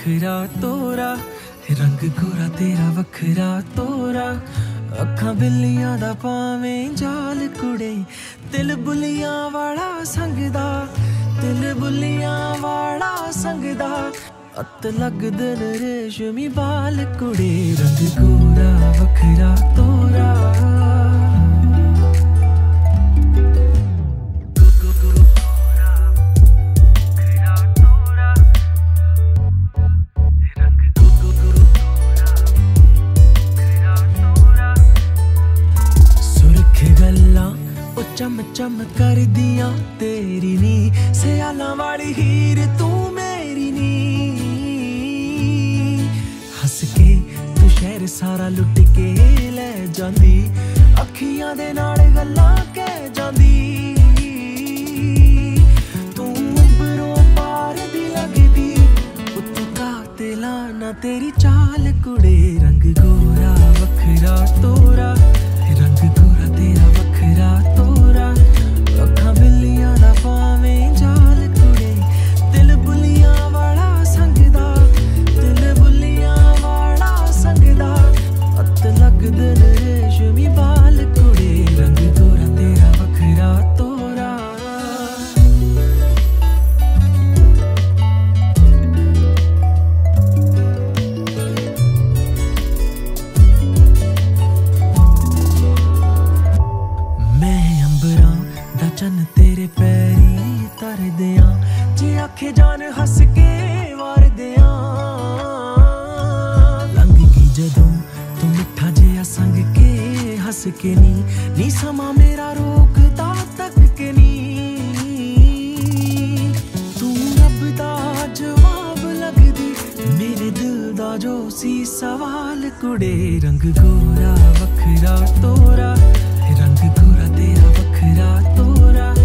वखरा तोरा, रंग गोरा तेरा वखरा तोरा। अखां बिल्लियां दा पावें जाल कुड़े, दिल बुलियां वाला संगदा, दिल बुलियां वाला संगदा। अत लगदे न रेशमी बाल कुड़े, रंग गोरा वखरा तोरा। चम चम कर दिया तेरी नी, सियाला वाली हीर तू मेरी नी। हस के तू शहर सारा लुट के ले जांदी, अखियां दे नाल गल्लां कह जांदी। तू उबरों पार दी लगदी, उत्तों कातिला ना तेरी चाल कुड़े। रंग गोरा वखरा तोरा, रंग गोरा तेरा वखरा तोरा। अखां बिल्लियां दा पावें जाल कुड़े, दिल बुलियां वाला संगदा, दिल बुलियां वाला संगदा। अत लगदे न रेशमी बाल कुड़े, रंग गोरा तेरा वखरा तोरा। चन तेरे पैरी तर दियां, जे आखे जान हस के वार दियां। लंघ गई जदों तू मिठा जिहा संग के, हस के नी समा मेरा रोकदा तक के नी। तू रब दा जवाब लगदी, मेरे दिल दा जो सी सवाल कुड़े। रंग गोरा वखरा तोरा, रंग गोरा तेरा वखरा तोरा।